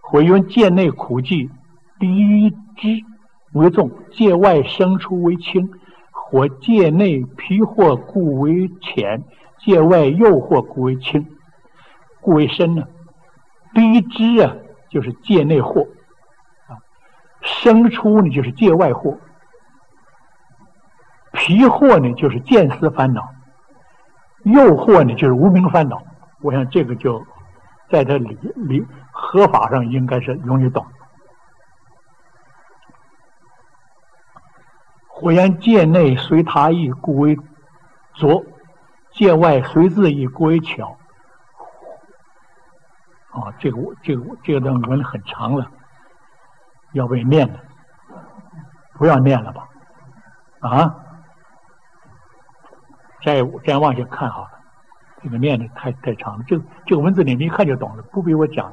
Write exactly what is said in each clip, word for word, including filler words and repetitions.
或云界内苦寂，低脂为重，界外生出为轻；或界内疲惑故为浅，界外诱惑故为轻，故为深呢。低脂啊，就是界内惑啊；生出呢，就是界外惑；疲惑呢，就是见思烦恼；诱惑呢，就是无明烦恼。我想这个就在这里里合法上应该是容易懂。或言界内随他意，故为拙；界外随自意，故为巧。啊，这个这个这个段文很长了，要被念了，不要念了吧？啊，再再往下看好了，这个念的太太长了，这个这个文字你们一看就懂了，不必我讲了。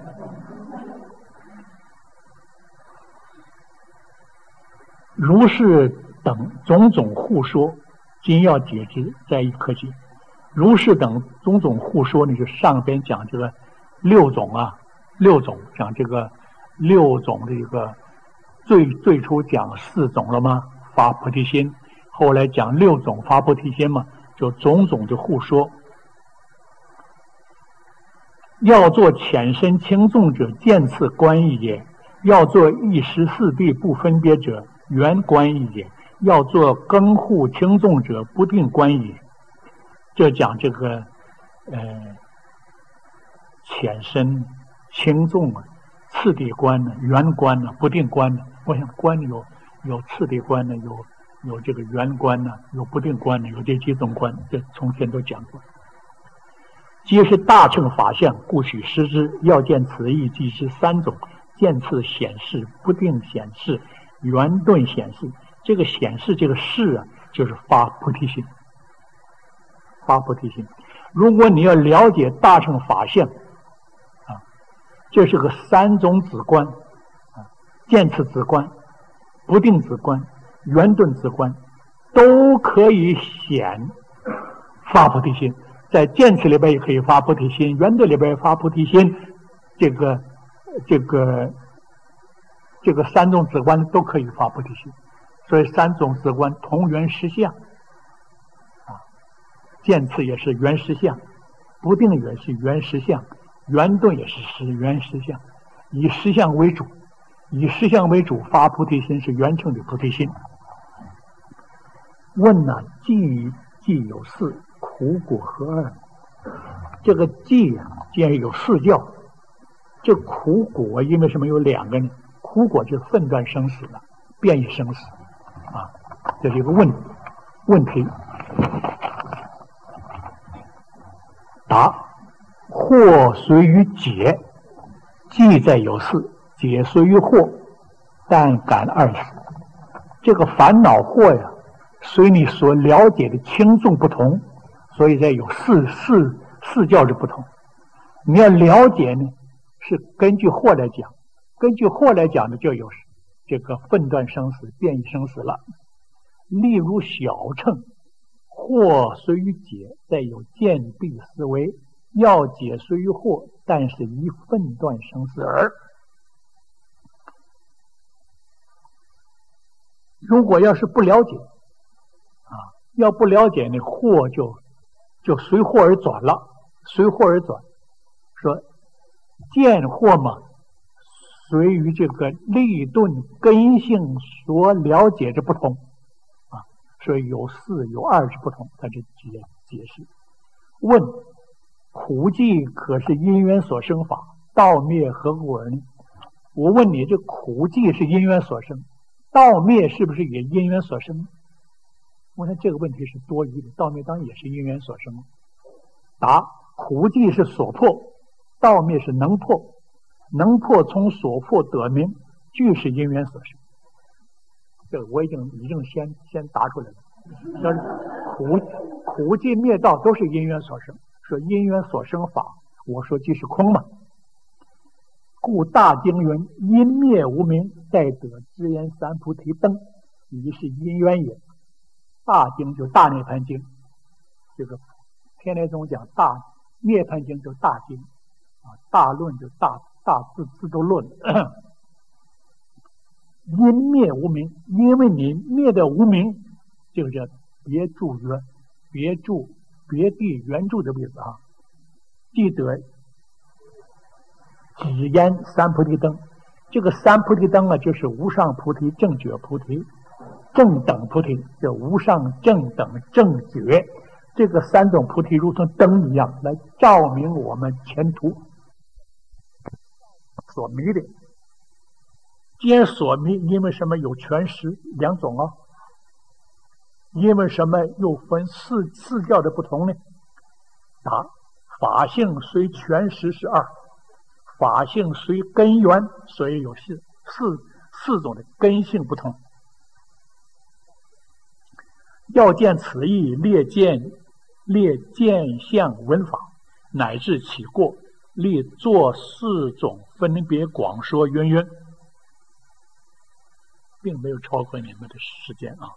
如是等种种互说，今要解之，在一可解。如是等种种互说呢，就上边讲这个六种啊，六种讲这个六种的一个最最初讲四种了吗？发菩提心，后来讲六种发菩提心嘛，就种种的互说。要做浅深轻重者，见次观义也；要做一时四谛不分别者，缘观义也；要做更互轻重者，不定观义。这讲这个呃浅深轻重啊，次第观呢，缘观呢，不定观呢。我想观有有次第观呢，有有这个缘观呢，有不定观呢，有这几种观，这从前都讲过。皆是大乘法相，故许失之。要见此义，即是三种：见次显示、不定显示、圆顿显示。这个显示这个示啊，就是发菩提心。发菩提心。如果你要了解大乘法相啊，这是个三种子观啊，见次子观、不定子观、圆顿子观，都可以显发菩提心。在见次里边也可以发菩提心，圆顿里边也发菩提心，这个这个这个三种子观都可以发菩提心。所以三种子观同圆实相啊，见次也是圆实相，不定也是圆实相，圆顿也是实圆实相，以实相为主，以实相为主发菩提心是圆成的菩提心。问呢、啊，既既有四，苦果何二？这个既啊，既然有四教，这苦果因为什么有两个呢？苦果就是分段生死了，变异生死啊，这是一个问问题。答：惑随于解，既在有四；解随于惑，但感二死。这个烦恼惑呀，随你所了解的轻重不同，所以在有四四四教之不同。你要了解呢，是根据惑来讲，根据惑来讲呢，就有这个分段生死、变异生死了。例如小乘，惑随于解，再有见地思维，要解随于惑，但是一分段生死耳。如果要是不了解啊，要不了解呢，惑就就随惑而转了，随惑而转。说见惑嘛，随于这个立顿根性所了解之不同啊，所以有四有二之不同，它这解解释。问：苦寂可是因缘所生法，道灭何故而呢？我问你，这苦寂是因缘所生，道灭是不是也因缘所生？我想这个问题是多余的，道灭当然也是因缘所生。答：苦寂是所破，道灭是能破，能破从所破得名，俱是因缘所生。这个我已经已经先先答出来了，就是苦苦寂灭道都是因缘所生。说因缘所生法，我说即是空嘛。故大经云：因灭无明，待得知言三菩提灯，已是因缘也。大经就大涅盘经，这个天台宗讲大涅盘经就大经啊，大论就大大智智度论，因灭无明，因为你灭的无明，这个叫别住缘，别住别地原住的意思啊。记得几烟三菩提灯，这个三菩提灯啊，就是无上菩提、正觉菩提、正等菩提，叫无上正等正觉。这个三种菩提如同灯一样，来照明我们前途所迷的。既然所迷，因为什么有全实两种啊？因为什么又分四四教的不同呢？答：法性虽全实是二，法性虽根源，所以有四四四种的根性不同。要见此意，列见列见相闻法，乃至起过，立作四种分别广说云云，并没有超过你们的时间啊。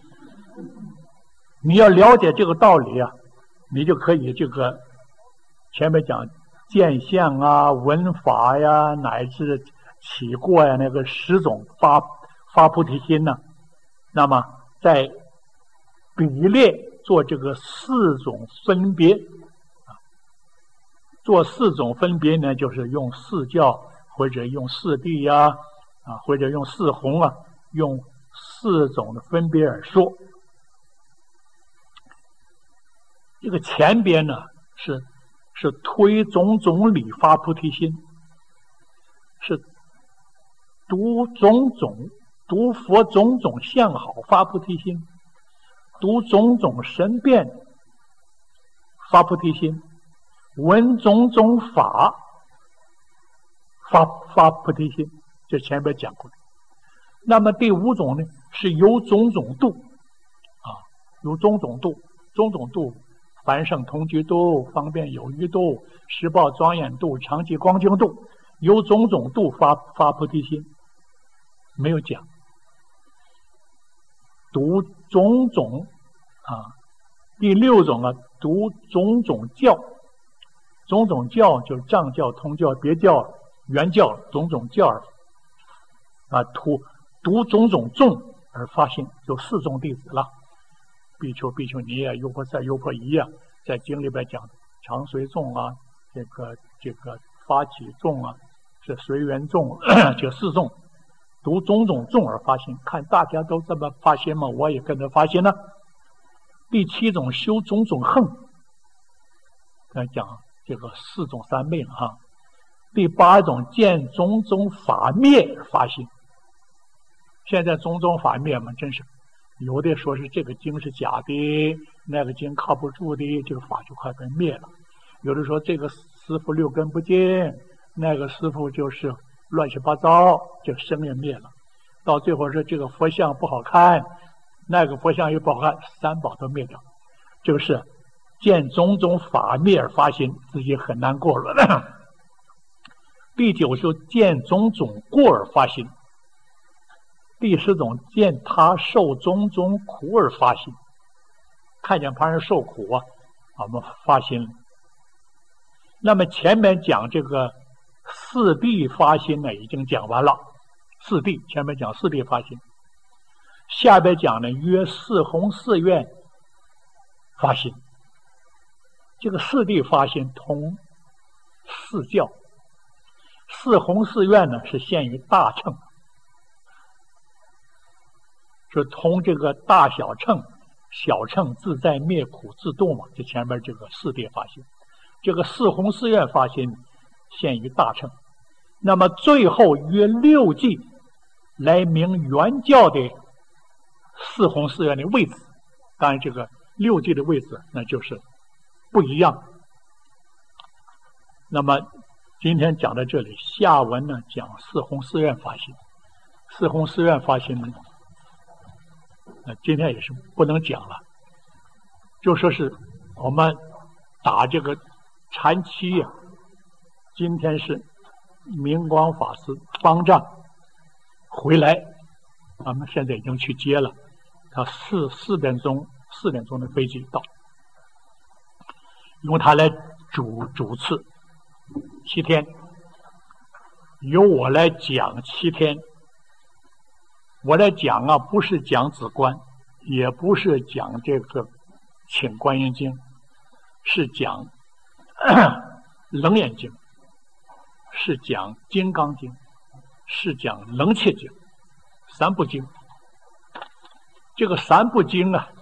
你要了解这个道理啊，你就可以这个前面讲见相啊、闻法呀，乃至起过呀，那个十种发发菩提心呢、啊，那么在比列做这个四种分别啊，做四种分别呢，就是用四教或者用四谛呀啊，或者用四弘啊，用四种的分别而说。这个前边呢是是推种种理发菩提心，是读种种读佛种种相好发菩提心，读种种神变发菩提心，闻种种法发发菩提心，这前边讲过的。那么第五种呢，是由种种度啊，由种种度，种种度。凡圣同居度、方便有余度、实报庄严度、常寂光净度，由种种度发发菩提心，没有讲。读种种啊，第六种啊，读种种教，种种教就是藏教、通教、别教、原教，种种教啊，读读种种众而发心，有四众弟子了。比丘、比丘尼啊，优婆塞、优婆夷啊，在经里边讲常随众啊，这个这个发起众啊，是随缘众，这四众，读种种众而发心，看大家都这么发心嘛，我也跟着发心呢。第七种修种种恨，来讲这个四种三昧了哈。第八种见种种法灭而发心，现在种种法灭嘛，真是。有的说是这个经是假的，那个经靠不住的，这个法就快被灭了。有的说这个师父六根不净，那个师父就是乱七八糟，这个生也灭了。到最后说这个佛像不好看，那个佛像又不好看，三宝都灭掉。这个是见种种法灭而发心，自己很难过了。第九是见种种过而发心。第十种见他受种种苦而发心，看见旁人受苦啊，我们发心了。那么前面讲这个四谛发心呢，已经讲完了。四谛前面讲四谛发心，下边讲呢约四弘四愿发心。这个四谛发心同四教，四弘四愿呢是限于大乘。是同这个大小乘，小乘自在灭苦自度嘛，这前面这个四谛发心，这个四弘四愿发心限于大乘。那么最后约六记来明原教的四弘四愿的位置，当然这个六记的位置那就是不一样。那么今天讲到这里，下文呢讲四弘四愿发心。四弘四愿发心呢，那今天也是不能讲了，就说是我们打这个禅期呀、啊。今天是明光法师方丈回来，我们现在已经去接了，他四四点钟四点钟的飞机到，用他来主主次七天， 由我来讲七天。我来讲啊，不是讲止观，也不是讲这个请观音经，是讲楞严经，是讲金刚经，是讲楞切经，三部经。这个三部经啊，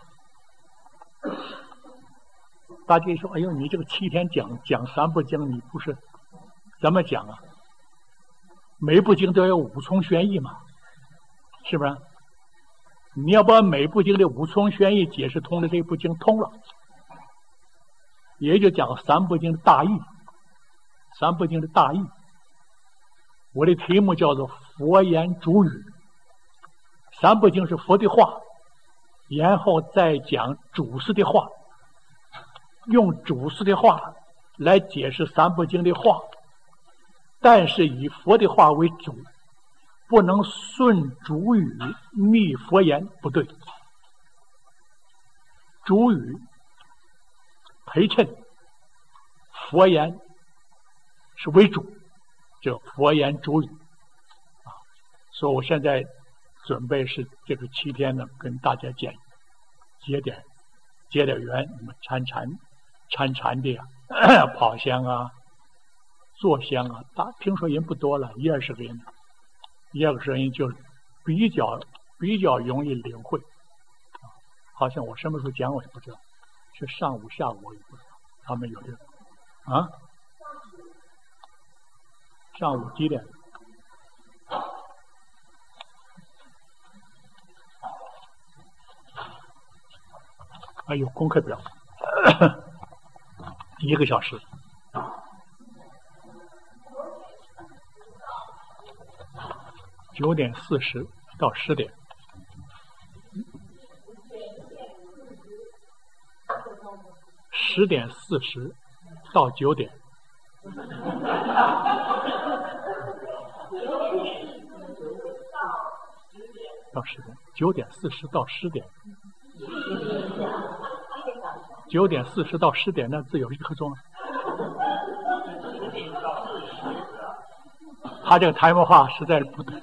大家一说，哎呦，你这个七天讲讲三部经，你不是怎么讲啊？每部经都要五重玄义嘛，是不是？你要把每部经的五重玄义解释通了，这部经通了，也就讲三部经的大义。三部经的大义，我的题目叫做佛言主语。三部经是佛的话，然后再讲主师的话，用主师的话来解释三部经的话，但是以佛的话为主，不能顺主语逆佛言，不对。主语陪衬，佛言是为主，就佛言主语啊。所以我现在准备是这个七天呢，跟大家讲结点结点缘，你们参禅参禅的呀、啊，跑香啊，坐香啊，大听说人不多了，一二十个人，一二十个人就比较比较容易领会。啊，好像我什么时候讲我也不知道，是上午下午我也不知道，他们有的啊。上午几点？还有功课表，一个小时。九点四十到十点。十点四十到九点。到十点，九点四十到十点，九点四十到十点，那自有一刻钟。他这个台湾话实在是不对。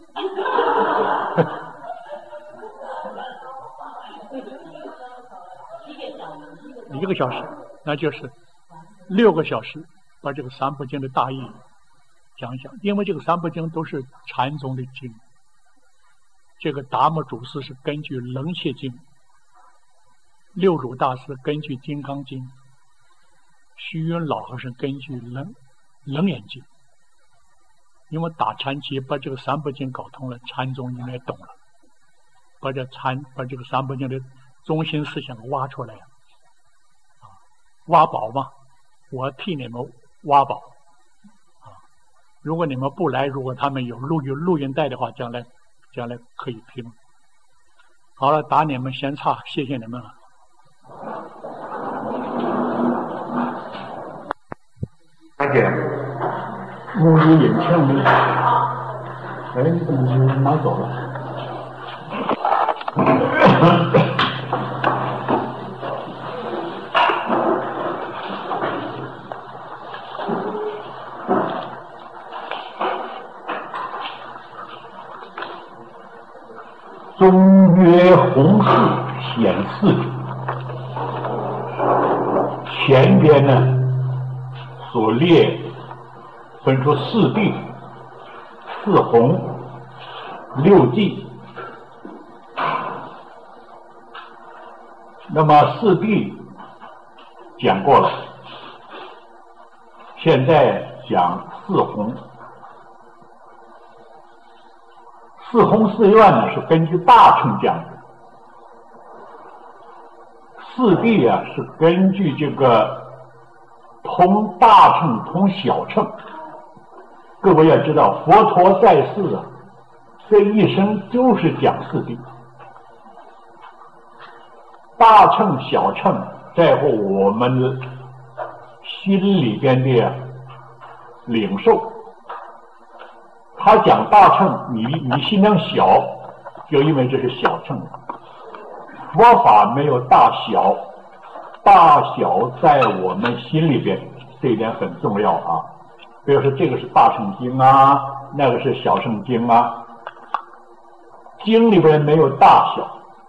一个小时，那就是六个小时，把这个三部经的大意讲一讲。因为这个三部经都是禅宗的经，这个达摩祖师是根据楞切经，六祖大师根据金刚经，虚云老和尚根据楞楞严经。因为打禅期把这个三部经搞通了，禅宗应该懂了，把这禅把这个三部经的中心思想挖出来，啊，挖宝嘛，我替你们挖宝啊！如果你们不来，如果他们有录音录音带的话，将来将来可以听。好了，打你们闲岔，谢谢你们了。 大姐。 沐浴眼镜没？哎，你怎么就拿走了？ 中曰弘誓显四主，前边呢所列分出四谛、四弘、六寂。那么四谛讲过了，现在讲四弘。四弘四愿呢是根据大乘讲的，四谛啊是根据这个通大乘通小乘。各位要知道，佛陀在世啊，这一生就是讲四谛，大乘小乘在乎我们的心里边的领受。他讲大乘，你你心量小，就因为这是小乘。佛法没有大小，大小在我们心里边，这一点很重要啊。比如说这个是大乘经啊， 那个是小乘经啊，经里边没有大小。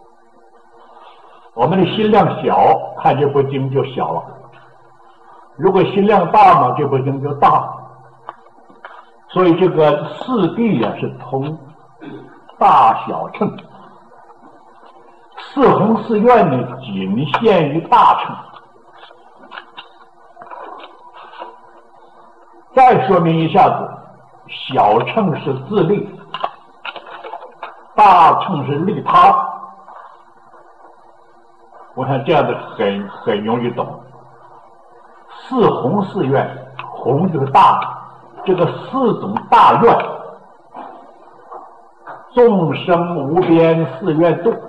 我们的心量小，看这部经就小了；如果心量大嘛，这部经就大了。所以这个四谛呀、啊、是通大小乘，四弘四愿呢仅限于大乘。再说明一下子，小乘是自利，大乘是利他。我看这样的很很容易懂。四弘四愿，弘就是大，这个四种大愿，众生无边誓愿度，